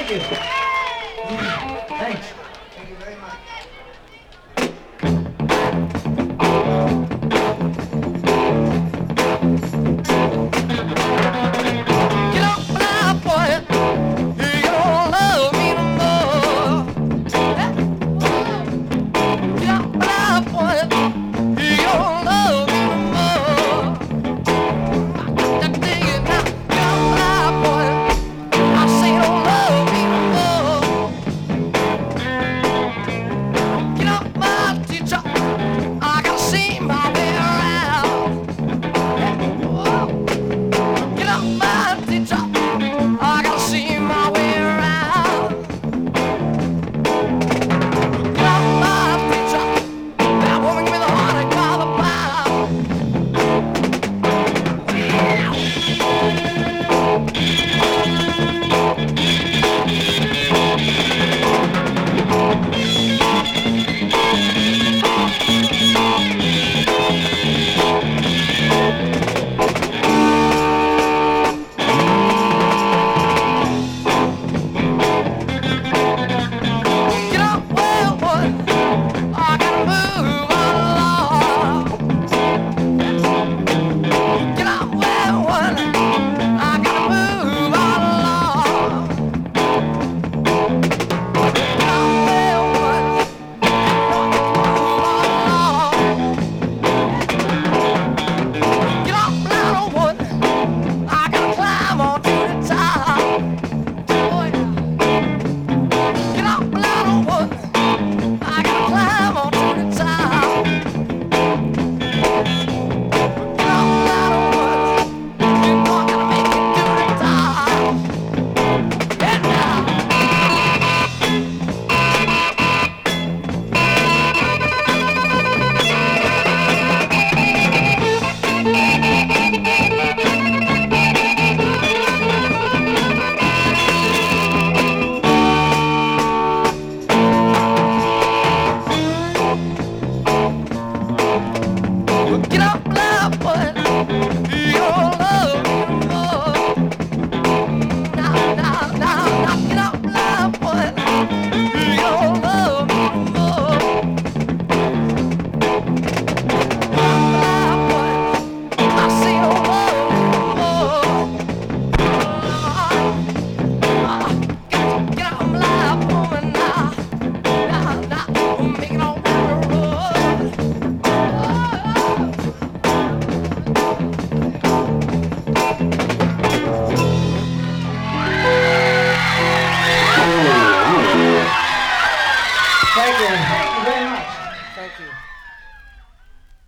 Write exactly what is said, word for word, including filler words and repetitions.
Thank you. Thanks. Thank you very much. Get up now, boy. You don't love me no more. Get up now, boy. You don't love me no more. I dig it now. Get up now, boy. I say you don't love me no more. Get up, my teacher. I gotta see my way around. Get up, my teacher. I gotta see my way around. Get up, my teacher. That woman give me the heartache by the pound. Get up, well, boy. I gotta move along. Get up, well, boy. I gotta move along. Get up, well, boy. Get up, little one. I gotta climb on to the top. Oh, yeah. Get up, little one. I gotta climb on to the top. Get up, little one. You know I gotta make it to the top. And now. Get up, love, boy. You don't love me no more. Now, now, now, now, get up, love, boy. You don't love me no more. Love, boy. I say you don't love me no more. Ah, get, get up, love, woman, now. Now, now, make it all round the road. Thank you. Thank you very much. Thank you.